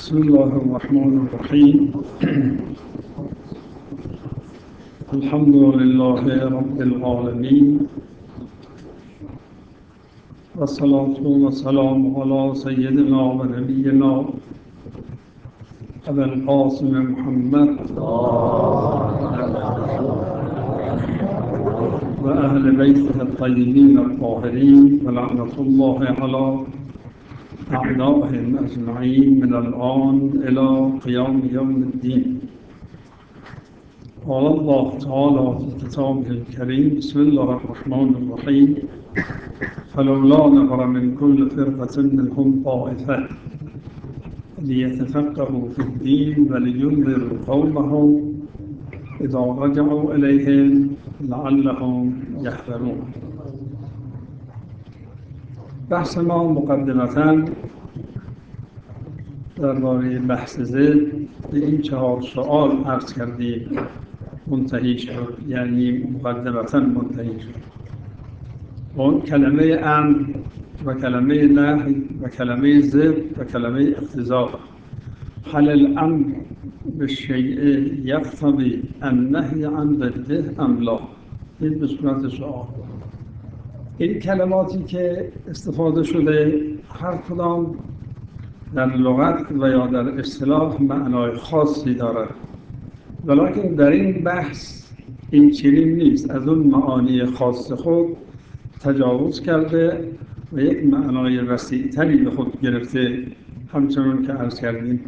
بسم الله الرحمن الرحيم. الحمد لله رب العالمين، والصلاة والسلام على سيدنا ونبينا أبي القاسم محمد وأهل بيته الطيبين الطاهرين، ولعنة الله على أعدائهم أجمعين من الآن إلى قيام يوم الدين. قال الله تعالى في كتابه الكريم: بسم الله الرحمن الرحيم. فلولا نفر من كل فرقة منهم طائفة ليتفقهوا في الدين ولينذروا قومهم إذا رجعوا إليهم لعلهم يحذرون. بحث ما مقدمتاً درباره بحث زد به این 4 سوال عرض کردیم منتهی شد، یعنی مقدمتاً منتهی شد. اون کلمه امر و کلمه نهی و کلمه ضد و کلمه اقتضا. هل الامر بالشیء یقتضی النهی عن ضده ام لا؟ این به صورت سوال. این کلماتی که استفاده شده هر کدام در لغت و یا در اصطلاح معنای خاصی دارد، ولیکن در این بحث این چنین نیست. از اون معانی خاص خود تجاوز کرده و یک معنای وسیع‌تری به خود گرفته، همچنان که عرض کردیم.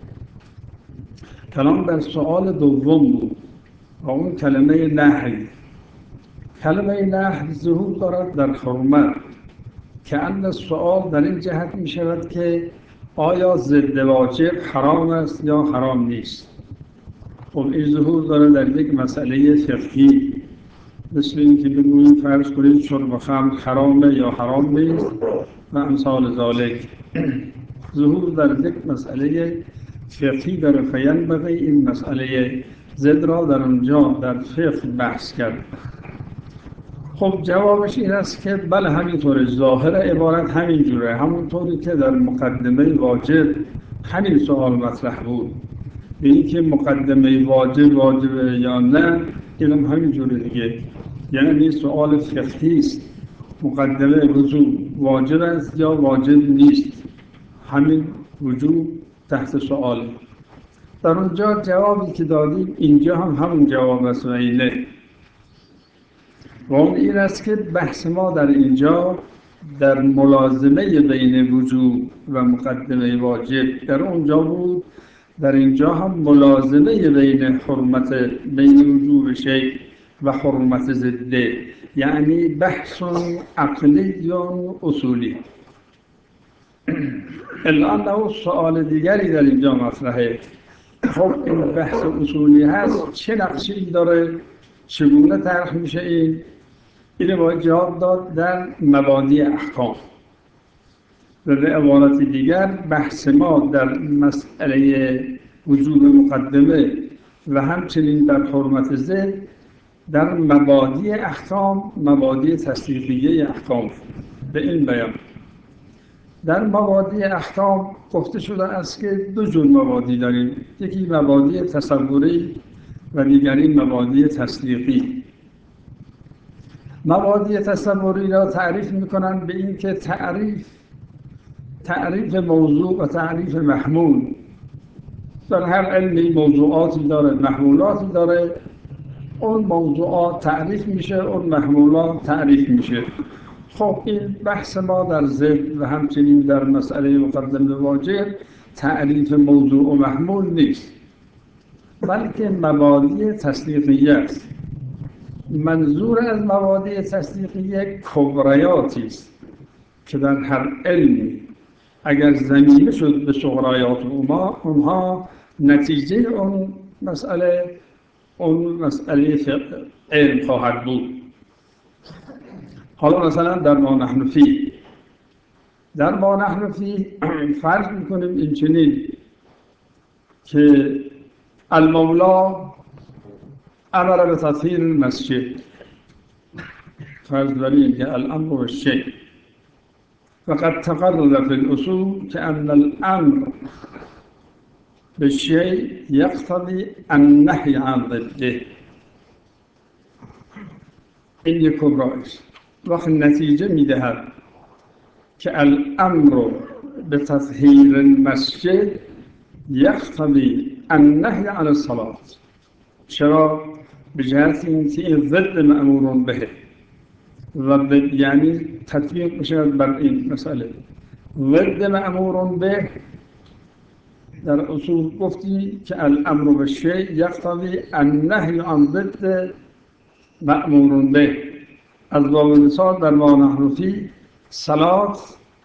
کلام در سوال دوم بود و اون کلمه نهی. کلمه نهی ظهور دارد در حرمت، که ان سوال در این جهت می شود که آیا ضد واجب حرام است یا حرام نیست. خب این ظهور داره در یک مسئله فقهی، مثل این که بگوییم فرض کنید شرب خمر حرامه یا حرام نیست و امثال ذالک. ظهور در یک مسئله فقهی داره، فینبغی این مسئله ضد را در اونجا در فقه بحث کرد. خب جوابش این است که بله همینطوره، ظاهر عبارت همینجوره، همونطوری که در مقدمه واجب همین سوال مطرح بود. این که مقدمه واجبه یا نه، اینم همینجوره دیگه، یعنی سوال فقهی است. مقدمه وجوب واجب است یا واجب نیست، همین وجوب تحت سوال. در اونجا جوابی که دادیم اینجا هم همون جواب است و اینه. و اون این است که بحث ما در اینجا در ملازمه بین وجوب و مقدمه واجب در اونجا بود، در اینجا هم ملازمه بین حرمت بین وجوب شیء و حرمت ضده، یعنی بحث عقلی و اصولی. الان سوال دیگری در اینجا مطرحه. خب این بحث اصولی هست، چه نقشه‌ای داره، چگونه طرح میشه؟ این باید جواب داد در مبانی احکام. و به عبارت دیگر بحث ما در مسئله وجوب مقدمه و همچنین در حرمت ضد در مبانی احکام، مبانی تصدیقیه احکام به این بیان. در مبانی احکام گفته شده است که 2 جور مبانی داریم، یکی مبانی تصوری و دیگری مبانی تصدیقی. مبانی تصوری را تعریف می‌کنند به این که تعریف موضوع و تعریف محمول. در هر علمی موضوعاتی داره، محمولاتی داره. اون موضوعات تعریف میشه، اون محمولات تعریف میشه. خب این بحث ما در ضد و همچنین در مسئله مقدمه واجب تعریف موضوع و محمول نیست، بلکه مبانی تصدیقیه است. منظور از مبانی تصدیقیه کبریاتی است که در هر علمی اگر زمینه شد به صغرایات اونها نتیجه اون مسئله علم خواهد بود. حالا مثلا در ما نحن فیه فرض میکنیم این چنین که المولا امر به تطهیر المسجد، فرض بریم که الامر بالشیء وقد تقرر في الاصول که ان الامر بالشيء يقتضي النهي عن ضده. این یک کبرایش. وقت نتیجه میدهد که الامر به تطهیر المسجد یقتضی النهی عن الصلاة. چرا؟ به جهت اینکه این ضد مأمور به و یعنی تطبیق بشود بر این مسئله. ضد مأمور به در اصول گفتی که الامر بالشیء یقتضی النهی عن ضد مأمور به. از باب مثال در ما نحن فی صلاة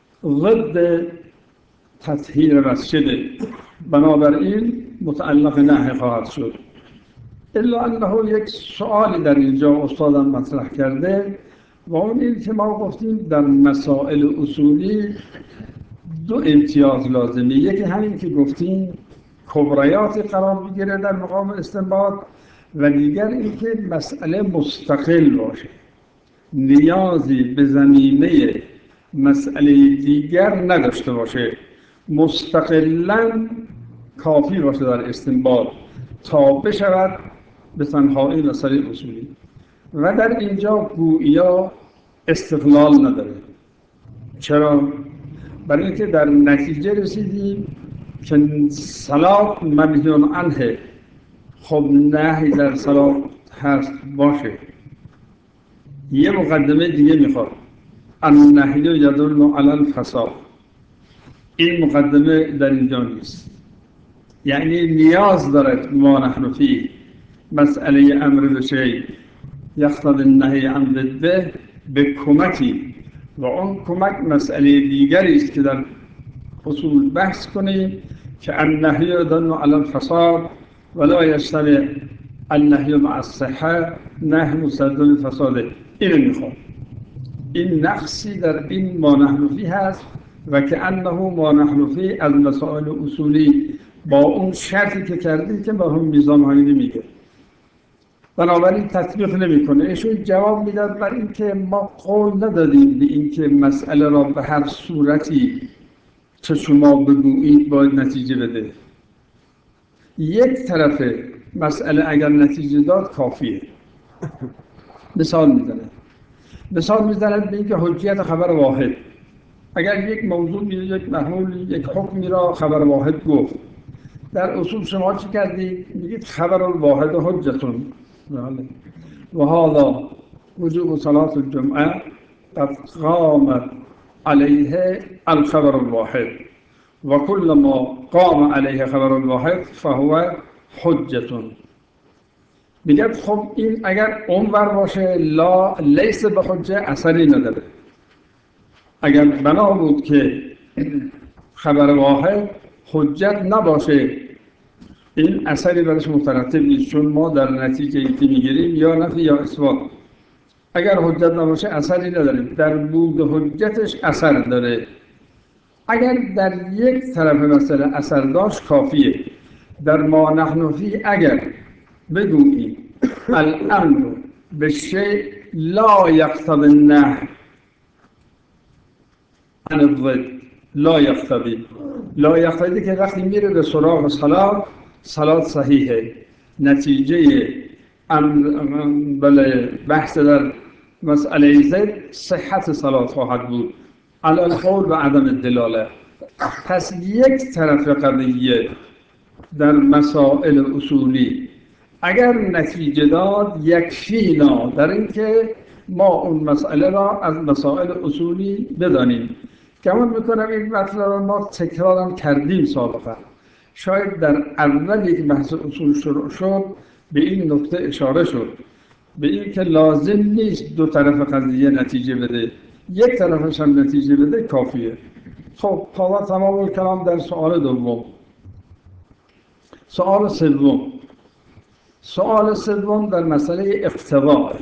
ضد تطهیر مسجد، بنابراین متعلق نهی خواهد شد. الا انه یک سوالی در اینجا استادم مطرح کرده و اون این که ما گفتیم در مسائل اصولی دو امتیاز لازمه. یکی همین که گفتیم کبریات قرار بگیره در مقام استنباط و دیگر این که مسئله مستقل باشه، نیازی به زمینه مسئله دیگر نداشته باشه، مستقلاً کافی باشه در استنباط تا بشود به تنهایی مسئله اصولی. و در اینجا گویا استقلال نداره. چرا؟ برای اینکه در نتیجه رسیدیم که صلاة منهی عنه. خب نهی در صلاة هست باشه. یه مقدمه دیگه میخواد، النهی یدل علی الفساد. این مقدمه در اینجا نیست. یعنی نیاز دارد ما نحن فی مسئله امر به شیء یقتضی النهی عن ضده به کمکی، و اون کمک مسئله دیگری است که در اصول بحث کنیم که النهی یدل علی الفساد ولا یجتمع النهی مع الصحة، نهی مستلزم الفساد. اینو میخوام. این نقصی در این ما نحن فی هست و که انه ما نحن فی از مسائل اصولی با اون شرطی که کردید که با هم میزان هایی نمیگه، بنابراین تطبیق نمیکنه. ایشون جواب میداد بر این که ما قول ندادیم به این که مسئله را به هر صورتی چه شما بگویید باید نتیجه بده. یک طرف مسئله اگر نتیجه داد کافیه. مثال میزند به این که حجیت خبر واحد. اگر یک موضوع یک محمول یک حکمی را خبر واحد گفت، در اصول شما چی کردید؟ میگید خبر الواحد حجتون و هذا وجوب صلاة الجمعه قد قامت علیه الخبر الواحد و کل ما قام علیه خبر الواحد فهو حجتون. میگه خب این اگر اونور باشه لا لیس به حجه اثری نداره. اگر بنا بود که خبر واحد حجت نباشه این اثری برش مترتب نیست، چون ما در نتیجه ای که میگیریم یا نفی یا اثبات. اگر حجت نباشه اثری نداره، در بود حجتش اثر داره. اگر در یک طرف مسئله اثر داشت کافیه. در ما نحن فی اگر بگوییم الامر بالشیء لا یقتضی النهی عن الضد، لا یقتضی که وقتی میره به سراغ صلاة صحیحه، نتیجه بحث در مسئله ضد صحت صلاة خواهد بود علی القول و عدم الدلاله. پس یک طرف قضیه در مسائل اصولی اگر نتیجه داد یکفینا در این که ما اون مسئله را از مسائل اصولی بدانیم. گمان میکنم این مطلب را ما تکرارا کردیم سابقا. شاید در اولی که بحث اصول شروع شد به این نکته اشاره شد، به این که لازم نیست دو طرف قضیه نتیجه بده، یک طرفش هم نتیجه بده کافیه. خب حالا تمام الکلام در سوال دوم. سوال سوم در مسئله اقتضا.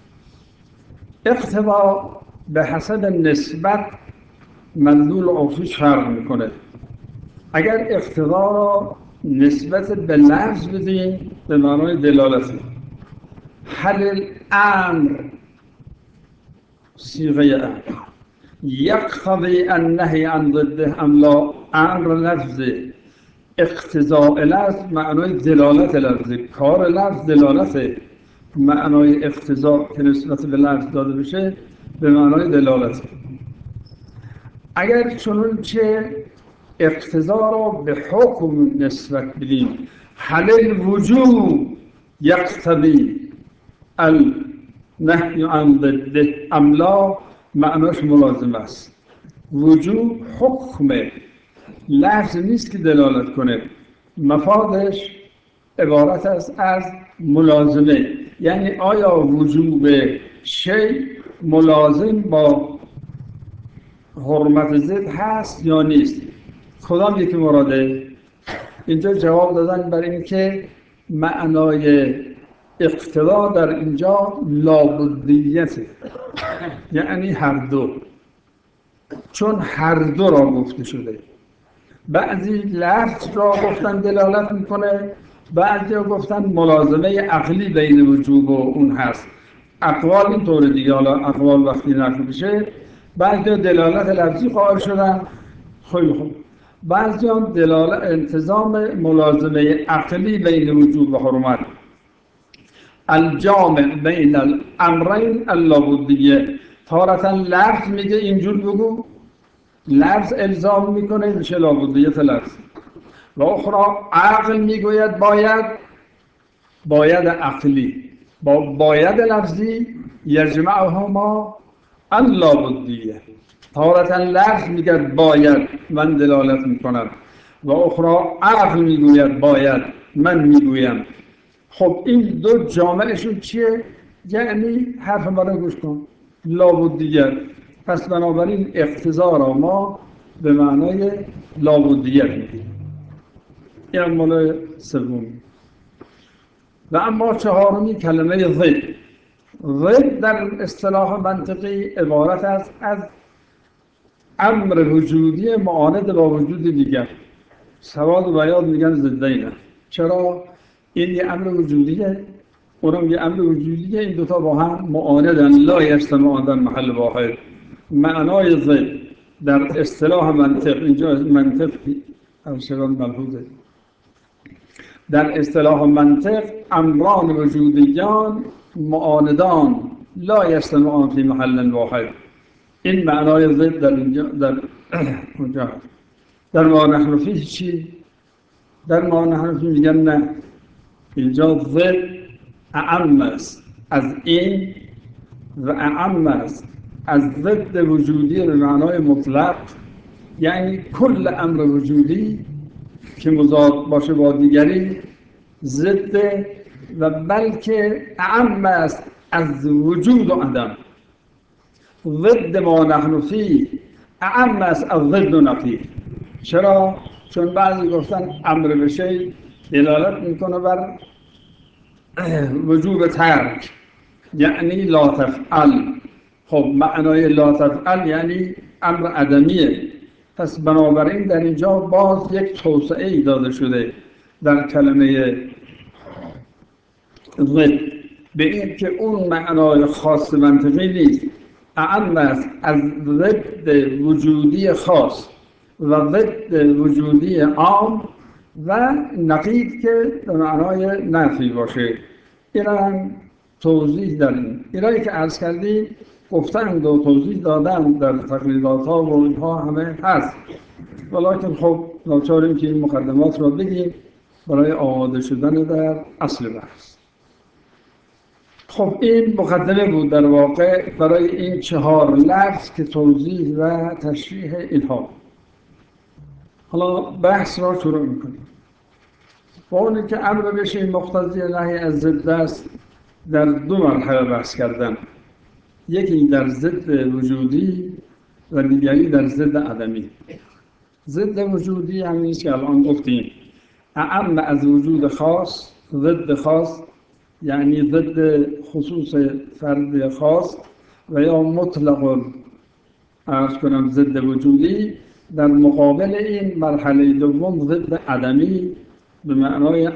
اقتضا به حسب نسبت مدلول عرفیش فرق میکنه. اگر اقتضا را نسبت به لفظ بدیم به معنای دلالت، هل الامر صیغه امر یقتضی النهی عن ضده ام لا، امر لفظه اقتضاء لفظ معنای دلالت لفظه، کار لفظ دلالته. معنای اقتضا که نسبت به لفظ داده بشه به معنای دلالته. اگر چنانچه اقتضا را به حکم نسبت بدیم، هل الوجوب یقتضی النهی عن ضده ام لا، معناش ملازم است. وجوب حکمه، لفظ نیست که دلالت کنه، مفادش عبارت است از ملازمه. یعنی آیا وجوب شیء ملازم با حرمت ضد هست یا نیست؟ کدام یکی مراده؟ اینجا جواب دادن بر این که معنای اقتضا در اینجا لابدیته، یعنی هر دو، چون هر دو را گفته شده. بعضی لفظ را گفتن دلالت میکنه، بعضی را گفتن ملازمه عقلی بین وجوب و اون هست. اقوال این طور دیگه، حالا اقوال وقتی نقل بشه بعضی دلالت لفظی قائل شدن، خیلی خوب، بعضی هم دلالت انتظام ملازمه عقلی بین وجوب و حرمت. الجامع بین الامرین اللابدیه، تارتا لفظ میگه اینجور بگو، لفظ الزام میکنه میشه لابدیت لفظ، و اخرى عقل میگوید باید عقلی با باید لفظی یجمعهما اللابدیه. تارتا لفظ میگه باید من دلالت میکنم و اخرى عقل میگوید باید من میگویم. خب این دو جامعشون چیه؟ یعنی حرف من گوش کن، لابدیت. پس بنابراین اقتضا را ما به معنای لابدیت میگیم. این مال سومی. و اما چهارمی کلمه ضد. ضد در اصطلاح منطقی عبارت است از امر وجودی معاند با وجود دیگر. سواد و بیاد میگن ضدینه. چرا؟ این یه امر وجودیه، اونم یه امر وجودیه، این دوتا با هم معاندن، لا یجتمعان در محل واحد. معنای ضد در اصطلاح منطق، اینجا منطق همشگان ملحوظه، در اصطلاح منطق امران وجودیان معاندان لا یجتمعان فی محل واحد. این معنای ضد در اینجا در اونجا. در ما نحن فیه چی؟ در ما نحن فیه میگن نه، اینجا ضد اعم است از این و اعم است از ضد وجودی به معنای مطلق، یعنی کل امر وجودی که مضاد باشه با دیگری ضد، و بلکه اعم است از وجود و عدم. ضد ما نحن فیه اعم است از ضد و نقیض. چرا؟ چون بعضی گفتن امر به شیء دلالت میکنه بر وجوب ترک، یعنی لا تفعل. خب معنای لا تفعل یعنی امر عدمیه. پس بنابراین در اینجا باز یک توسعه داده شده در کلمه ضد، به این که اون معنای خاص منطقی نیست، اعم است از ضد وجودی خاص و ضد وجودی عام و نقیض که به معنای نفی باشه. این هم توضیح داریم. اینایی که عرض کردیم گفتند و توضیح دادن در تقریرات ها و اینها همه هست، ولیکن خب ناچاریم که این مقدمات را بگیم برای آماده شدن در اصل بحث. خب این مقدمه بود در واقع برای این 4 لفظ که توضیح و تشریح اینها. حالا بحث را شروع میکنیم. با اونی که امر بشه مقتضی نهی از ضد است، در 2 مرحله بحث کردن، یکی در ضد وجودی و دیگری در ضد عدمی. ضد وجودی همین است که الان گفتیم، اعم از وجود خاص، ضد خاص یعنی ضد خصوص فرد خاص، و یا مطلق عرض کنم ضد وجودی. در مقابل این مرحله دوم ضد عدمی به معنای